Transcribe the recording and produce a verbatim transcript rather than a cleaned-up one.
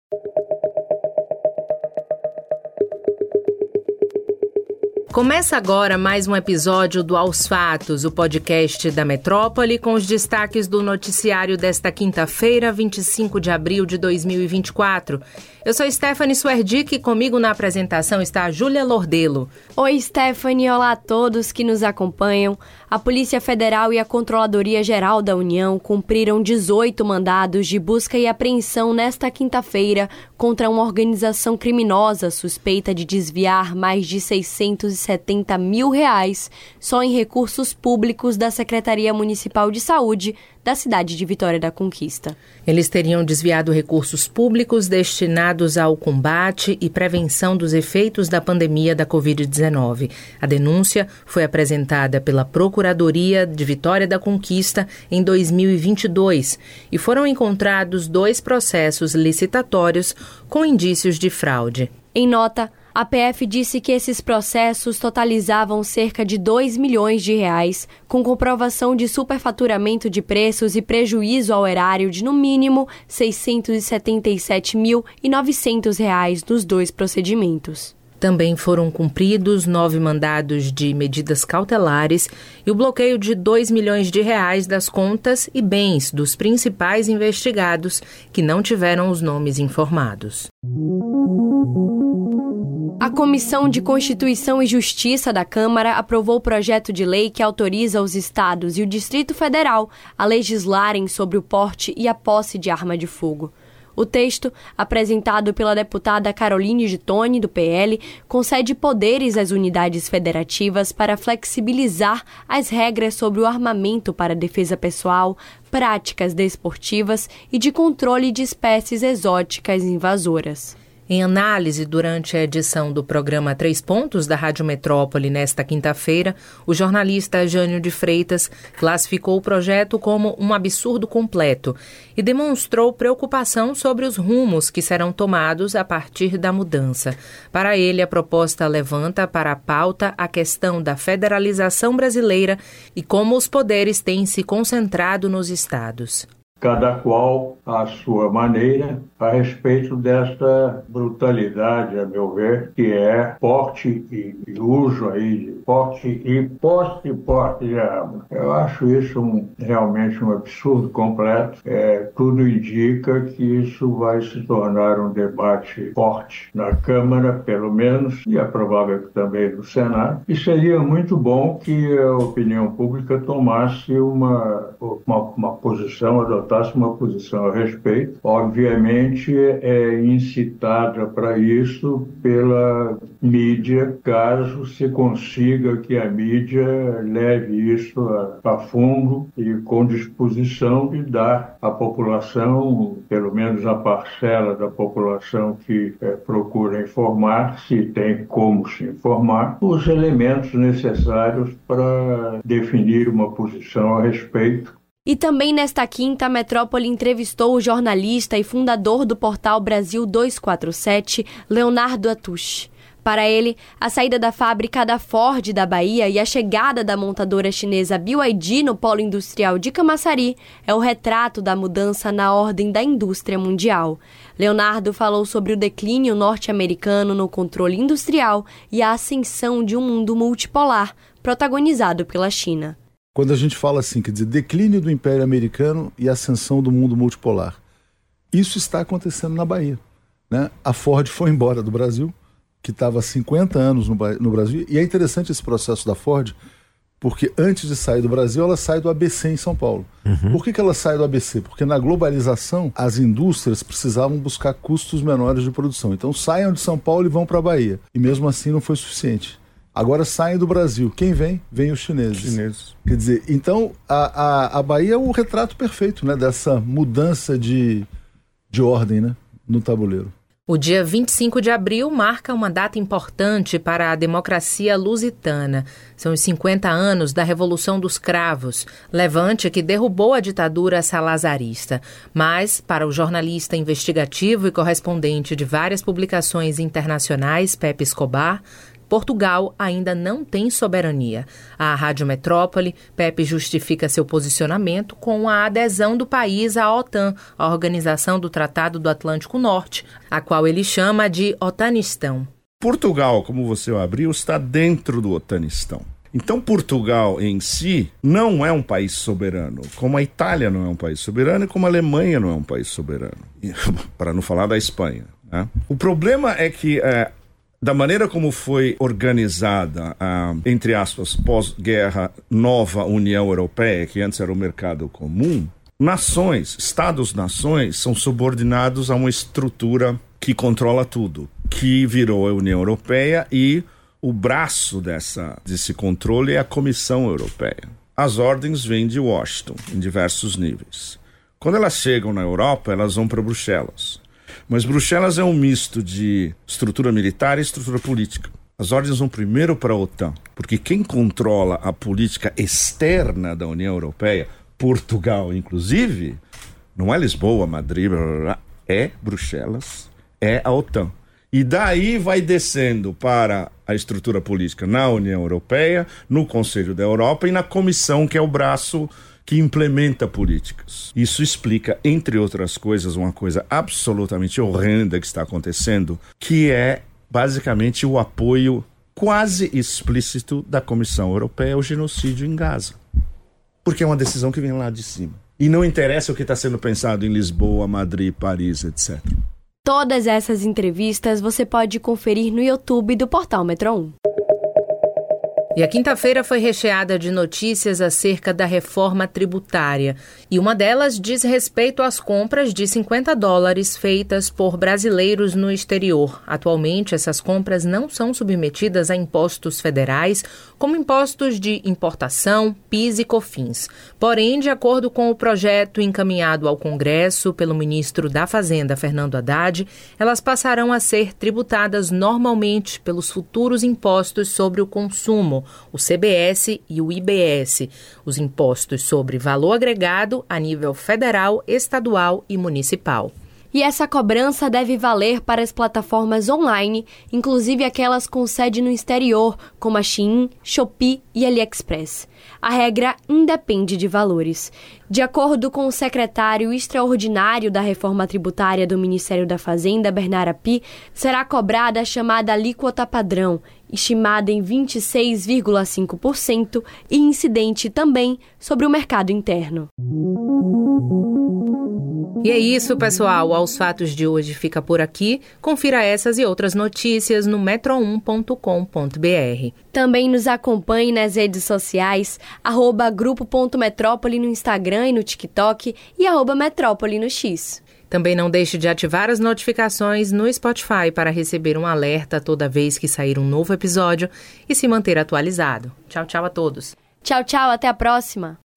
Começa agora mais um episódio do Aos Fatos, o podcast da Metrópole, com os destaques do noticiário desta quinta-feira, vinte e cinco de abril de dois mil e vinte e quatro. Eu sou Stephanie Suerdic e comigo na apresentação está a Júlia Lordelo. Oi, Stephanie. Olá a todos que nos acompanham. A Polícia Federal e a Controladoria Geral da União cumpriram dezoito mandados de busca e apreensão nesta quinta-feira contra uma organização criminosa suspeita de desviar mais de seiscentos e setenta mil reais só em recursos públicos da Secretaria Municipal de Saúde da cidade de Vitória da Conquista. Eles teriam desviado recursos públicos destinados ao combate e prevenção dos efeitos da pandemia da covid dezenove. A denúncia foi apresentada pela Procuradoria de Vitória da Conquista em dois mil e vinte e dois e foram encontrados dois processos licitatórios com indícios de fraude. Em nota, a P F disse que esses processos totalizavam cerca de dois milhões de reais, com comprovação de superfaturamento de preços e prejuízo ao erário de, no mínimo, seiscentos e setenta e sete mil e novecentos reais nos dois procedimentos. Também foram cumpridos nove mandados de medidas cautelares e o bloqueio de dois milhões de reais das contas e bens dos principais investigados que não tiveram os nomes informados. A Comissão de Constituição e Justiça da Câmara aprovou o projeto de lei que autoriza os estados e o Distrito Federal a legislarem sobre o porte e a posse de arma de fogo. O texto, apresentado pela deputada Caroline Gittoni, do P L, concede poderes às unidades federativas para flexibilizar as regras sobre o armamento para defesa pessoal, práticas desportivas e de controle de espécies exóticas invasoras. Em análise durante a edição do programa Três Pontos da Rádio Metrópole nesta quinta-feira, o jornalista Jânio de Freitas classificou o projeto como um absurdo completo e demonstrou preocupação sobre os rumos que serão tomados a partir da mudança. Para ele, a proposta levanta para a pauta a questão da federalização brasileira e como os poderes têm se concentrado nos estados. Cada qual à sua maneira, a respeito desta brutalidade, a meu ver, que é porte e, e uso aí de porte e posse e porte de arma. Eu acho isso um, realmente um absurdo completo. É, tudo indica que isso vai se tornar um debate forte na Câmara, pelo menos, e é provável que também no Senado. E seria muito bom que a opinião pública tomasse uma, uma, uma posição, adotasse uma posição a respeito, obviamente é incitada para isso pela mídia, caso se consiga que a mídia leve isso a, a fundo e com disposição de dar à população, pelo menos a parcela da população que é, procura informar, se tem como se informar, os elementos necessários para definir uma posição a respeito. E também nesta quinta, a Metrópole entrevistou o jornalista e fundador do portal Brasil duzentos e quarenta e sete, Leonardo Atush. Para ele, a saída da fábrica da Ford da Bahia e a chegada da montadora chinesa B Y D no polo industrial de Camaçari é o retrato da mudança na ordem da indústria mundial. Leonardo falou sobre o declínio norte-americano no controle industrial e a ascensão de um mundo multipolar, protagonizado pela China. Quando a gente fala assim, quer dizer, declínio do Império Americano e ascensão do mundo multipolar. Isso está acontecendo na Bahia, né? A Ford foi embora do Brasil, que estava há cinquenta anos no, no Brasil, e é interessante esse processo da Ford, porque antes de sair do Brasil, ela sai do A B C em São Paulo. Uhum. Por que que ela sai do A B C? Porque na globalização, as indústrias precisavam buscar custos menores de produção. Então saiam de São Paulo e vão para a Bahia. E mesmo assim não foi suficiente. Agora saem do Brasil. Quem vem? Vem os chineses. chineses. Quer dizer, então a, a, a Bahia é o retrato perfeito, né, dessa mudança de, de ordem, né, no tabuleiro. O dia vinte e cinco de abril marca uma data importante para a democracia lusitana. São os cinquenta anos da Revolução dos Cravos, levante que derrubou a ditadura salazarista. Mas, para o jornalista investigativo e correspondente de várias publicações internacionais, Pepe Escobar, Portugal ainda não tem soberania. À Rádio Metrópole, Pepe justifica seu posicionamento com a adesão do país à OTAN, a Organização do Tratado do Atlântico Norte, a qual ele chama de Otanistão. Portugal, como você abriu, está dentro do Otanistão. Então, Portugal em si não é um país soberano, como a Itália não é um país soberano e como a Alemanha não é um país soberano, para não falar da Espanha, né? O problema é que, é, da maneira como foi organizada a, entre aspas, pós-guerra nova União Europeia, que antes era o mercado comum, nações, Estados-nações são subordinados a uma estrutura que controla tudo, que virou a União Europeia, e o braço dessa, desse controle é a Comissão Europeia. As ordens vêm de Washington, em diversos níveis. Quando elas chegam na Europa, elas vão para Bruxelas. Mas Bruxelas é um misto de estrutura militar e estrutura política. As ordens vão primeiro para a OTAN, porque quem controla a política externa da União Europeia, Portugal inclusive, não é Lisboa, Madrid, blá, blá, blá, é Bruxelas, é a OTAN. E daí vai descendo para a estrutura política na União Europeia, no Conselho da Europa e na Comissão, que é o braço que implementa políticas. Isso explica, entre outras coisas, uma coisa absolutamente horrenda que está acontecendo, que é basicamente o apoio quase explícito da Comissão Europeia ao genocídio em Gaza. Porque é uma decisão que vem lá de cima. E não interessa o que está sendo pensado em Lisboa, Madrid, Paris, etcétera. Todas essas entrevistas você pode conferir no YouTube do Portal Metro um. E a quinta-feira foi recheada de notícias acerca da reforma tributária. E uma delas diz respeito às compras de cinquenta dólares feitas por brasileiros no exterior. Atualmente, essas compras não são submetidas a impostos federais, como impostos de importação, P I S e COFINS. Porém, de acordo com o projeto encaminhado ao Congresso pelo ministro da Fazenda, Fernando Haddad, elas passarão a ser tributadas normalmente pelos futuros impostos sobre o consumo, o C B S e o I B S, os impostos sobre valor agregado a nível federal, estadual e municipal. E essa cobrança deve valer para as plataformas online, inclusive aquelas com sede no exterior, como a Shein, Shopee e AliExpress. A regra independe de valores. De acordo com o secretário extraordinário da reforma tributária do Ministério da Fazenda, Bernard Api, será cobrada a chamada alíquota padrão, estimada em vinte e seis vírgula cinco por cento e incidente também sobre o mercado interno. E é isso, pessoal. Aos Fatos de hoje fica por aqui. Confira essas e outras notícias no metro um ponto com ponto b r. Também nos acompanhe nas redes sociais, arroba grupo.metrópole no Instagram e no TikTok e arroba metrópole no X. Também não deixe de ativar as notificações no Spotify para receber um alerta toda vez que sair um novo episódio e se manter atualizado. Tchau, tchau a todos. Tchau, tchau, até a próxima.